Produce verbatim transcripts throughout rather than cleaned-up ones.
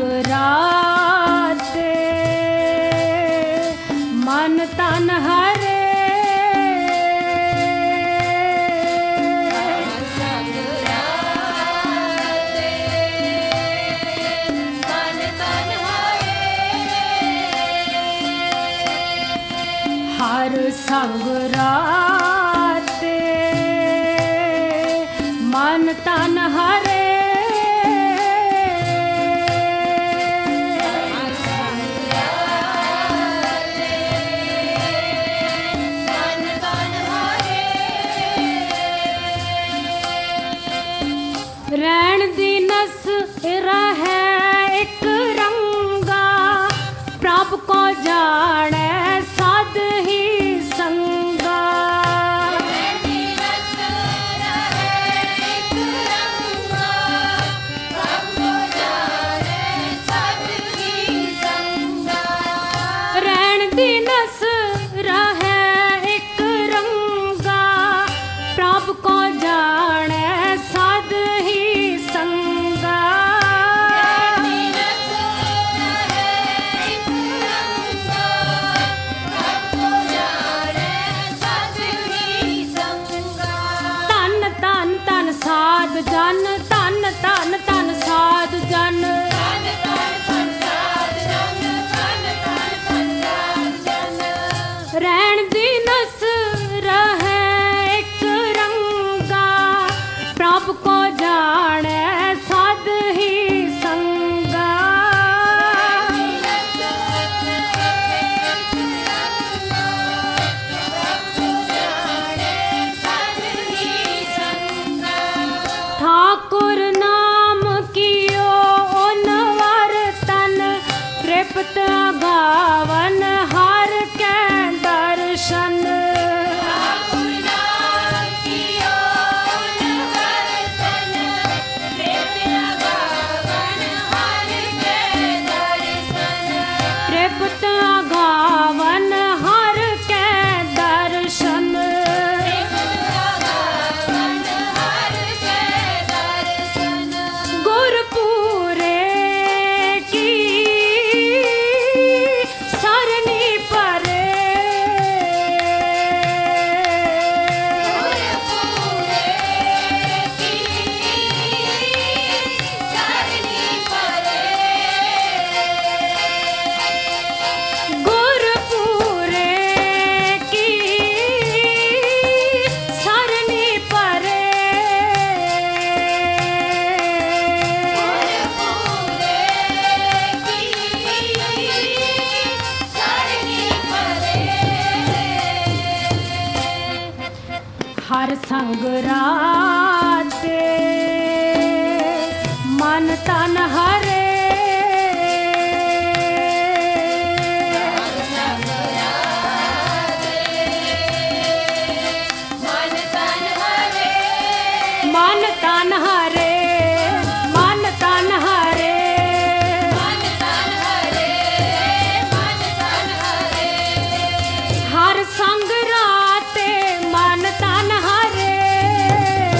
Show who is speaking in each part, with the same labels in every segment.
Speaker 1: संग राते मन तन हरे
Speaker 2: संग राते मन तन हरे
Speaker 1: हर संग राते मन तन हरे रैण दी नस रहे एक रंगा प्रभ को जाने साध ही संगा रैण दी नस रहे एक रंगा प्रभ को जाने साध ही संगा तन तन तन साध जन तन तन तन साध जन रैण दी नस रहे एक रंगा प्रभ को जाने साध ही संगा ठाकुर नाम कियो ओनवर तन तृप्त गावन हर के दर्शन तृप्त गावन हर के दर्शन गुरपुरे की सरनी परे गुरपुरे की सरनी परे हर संग राते मन तन हरे मन तन हरे मन तन हरे हर संग राते मन तन हरे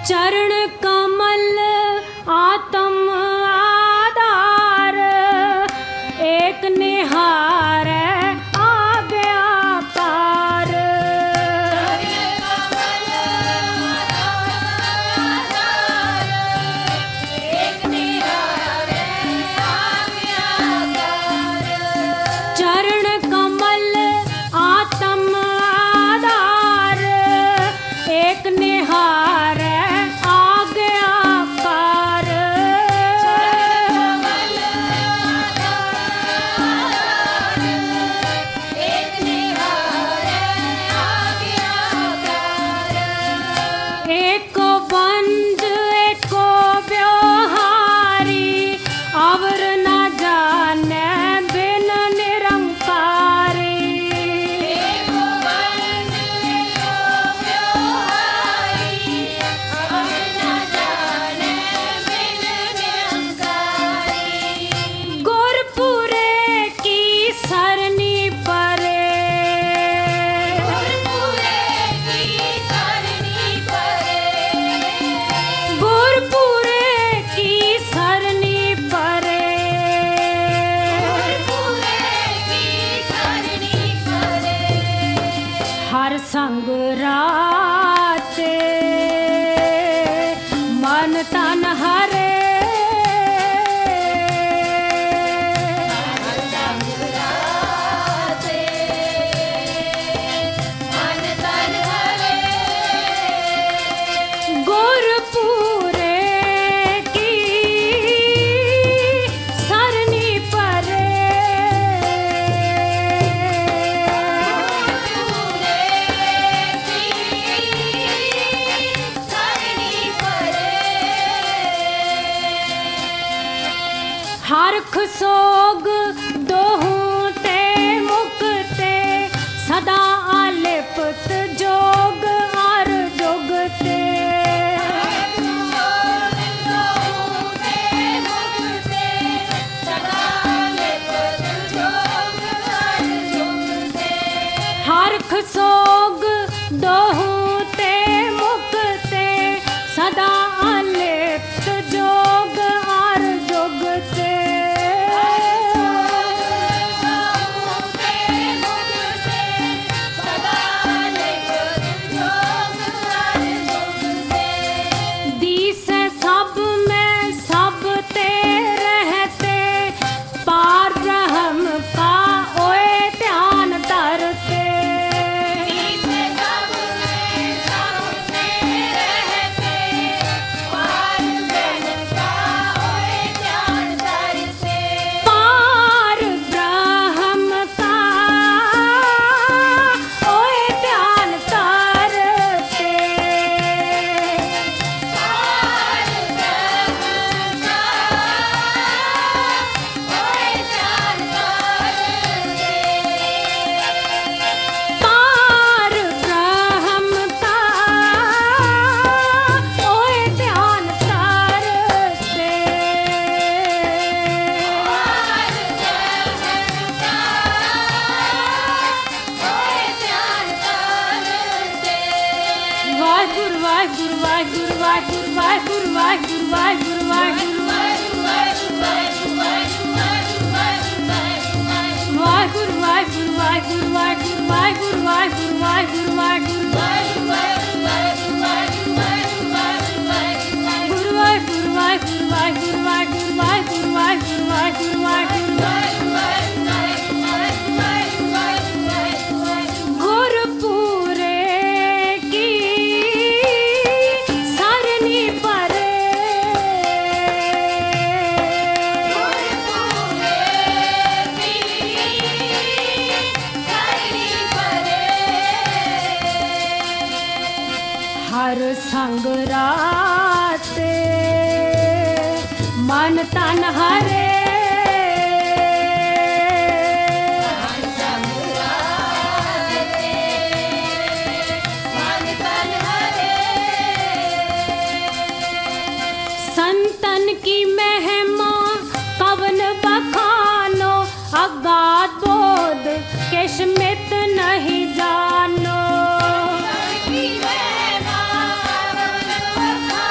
Speaker 1: चरण कमल आत्म आधार, एक निहार आज्ञाकार। चरण कमल आत्म आधार, एक निहार आज्ञाकार। एको बंज एको व्यवहारी, अवर न जाने बिन निरंकारी। गुरपुरे की सरनी परे, गुरपुरे की सरनी परे। हर संग राते मन तन हरे, गुरपुरे की सरनी परे। हरख सोग दोहूं ते मुक्ते, सदा आलिप्त जोग अर जुगते। हरख सोग दोहूं ते मुक्ते, सदा आलिप्त जोग अर जुगते। दिसे सब में सब ते रहते, पार ब्रह्म का ओए ध्यान धरते। पार ब्रह्म का ओए ध्यान धरते। पार ब्रह्म का ओए ध्यान धरते। वाहिगुरु वाहिगुरु वाहिगुरु वाहिगुरु वाहिगुरु वाहिगुरु वाहिगुरु वाहिगुरु वाहिगुरु वाहिगुरु वाहिगुरु वाहिगुरु वाहिगुरु वाहिगुरु वाहिगुरु वाहिगुरु गुरु वाहिगुरु वाहिगुरु वाहिगुरु वाहिगुरु वाहिगुरु वाहिगुरु वाहिगुरु वाहिगुरु। गुरपुरे की सरनी परे, हर संग राते मन तन हरे। संतन की महिमा कवन बखानो, अगाध बोध किशमित नहीं जानो।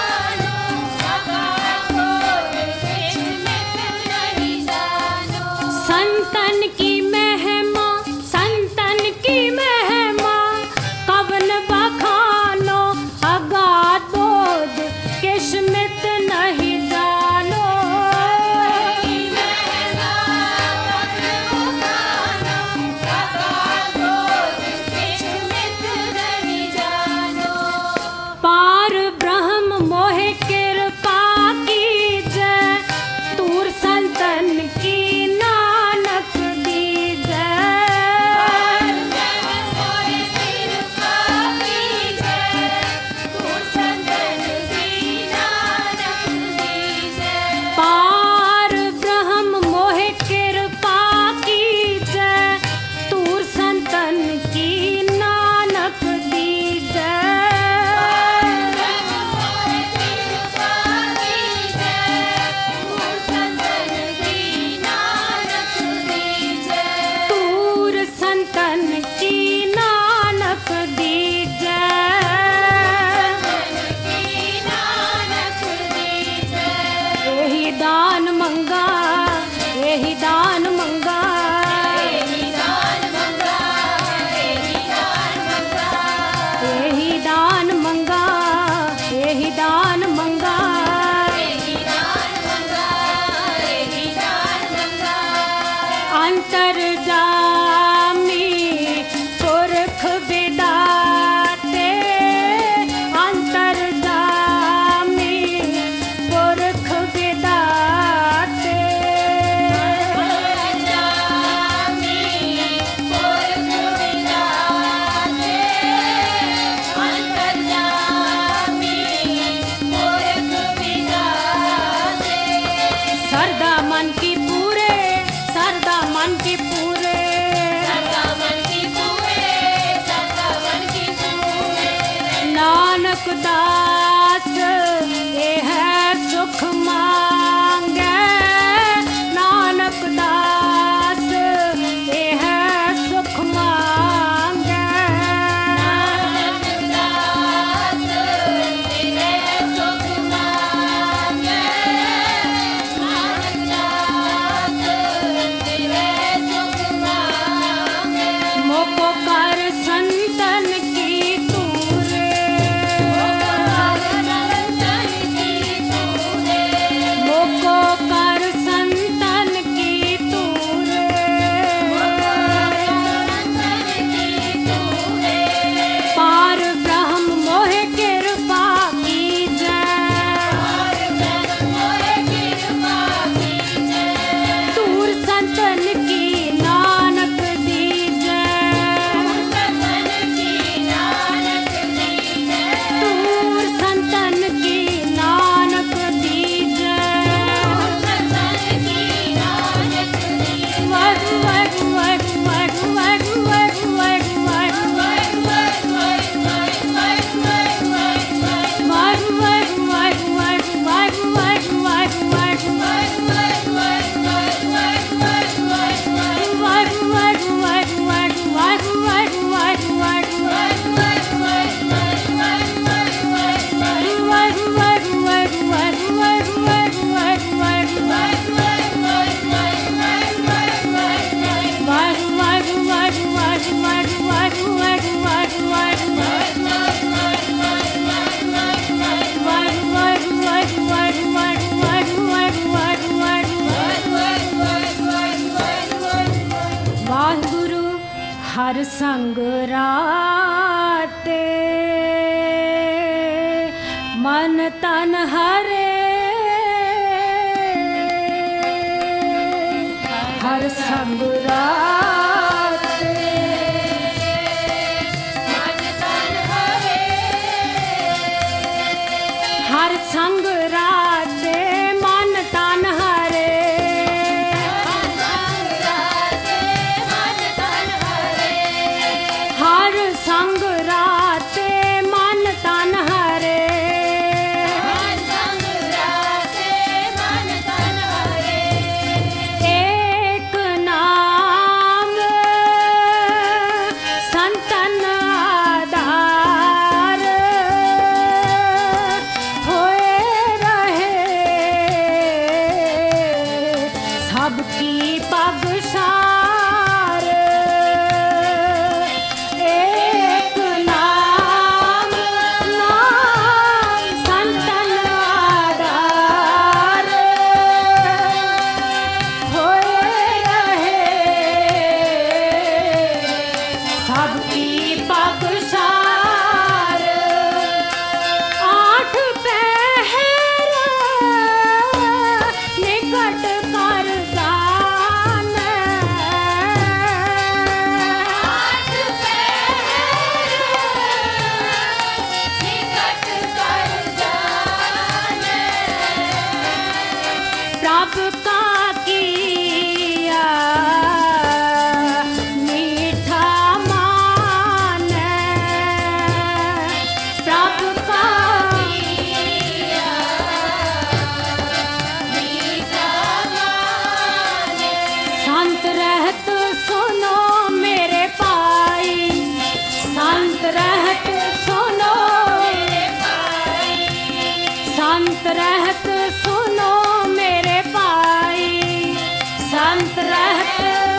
Speaker 1: नानक दास ये है सुख मांगे, नानक दास ये है सुख मांगे,
Speaker 2: नानक दास तेरे सुख मांगे, नानक दास तेरे सुख मांगे।
Speaker 1: मोको कर संतन की तूरे, मोको कर संतन की तूरे, पार ब्रह्म मोह कृपा कीजै, दूर संतन की नानक दीजै, दूर संतन की नानक दीजै, वरु वरु वरु वरु वरु वरु वरु वरु वरु वरु वरु वाहिगुरु हर संग राते मन तन हरे, हर संग राते हर संग राते मन तन हरे, हर संग राते मन तन हरे, एक नाम संतन आधार होए रहे, सबकी पगसार, एक नाम नाम संतन आधार होए रहे, सबकी पगसार, आठ पहर निकट कर दान, प्रभ का किया मीठा मान, प्रभ का संत रहत सुनो मेरे पाई, संत रहत सुनो, संत रहत सुनो मेरे पाई, संत रहत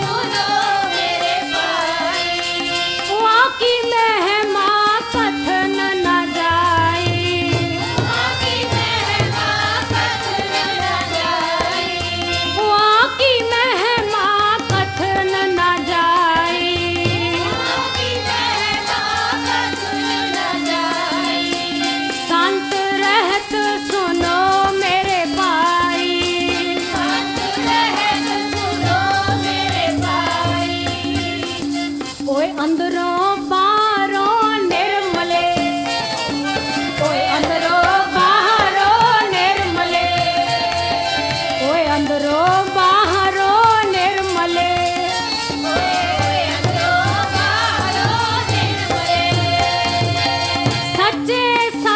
Speaker 1: वहाँ की महिमा कथन न जाई, वहाँ की महिमा कथन न जाई, संत रहत सुनो मेरे भाई, ओए अंदरों बाहरों निर्मले, ओए अंदरों बाहरों निर्मले, ओए अंदरों बाहरों निर्मले, सच्चे सा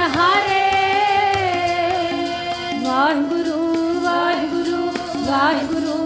Speaker 1: ਹਾਰੇ। ਵਾਹਿਗੁਰੂ ਵਾਹਿਗੁਰੂ ਵਾਹਿਗੁਰੂ